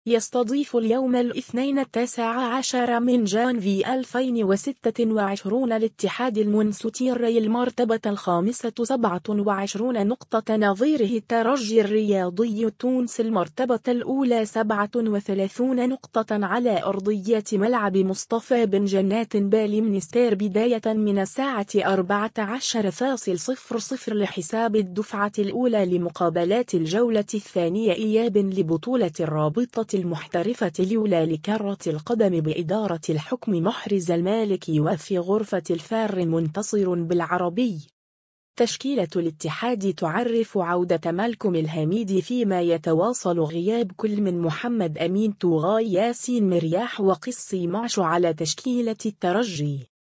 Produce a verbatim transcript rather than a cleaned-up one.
يستضيف اليوم الاثنين التاسع عشر من جانفي ألفين وستة وعشرين الاتحاد المنستيري المرتبة الخامسة سبعة وعشرين نقطة، نظيره الترجي الرياضي التونسي المرتبة الأولى سبعة وثلاثين نقطة على أرضية ملعب مصطفى بن جنات بالمنستير بداية من الساعة أربعة عشر صفر صفر لحساب الدفعة الأولى لمقابلات الجولة الثانية إياب لبطولة الرابطة المحترفة الأولى لكرة القدم بإدارة الحكم محرز المالكي، وفي غرفة الفار منتصر بالعربي. تشكيلة الاتحاد تعرف عودة مالكم الحميدي، فيما يتواصل غياب كل من محمد أمين توغاي ياسين مرياح وقصي معش على تشكيلة الترجي.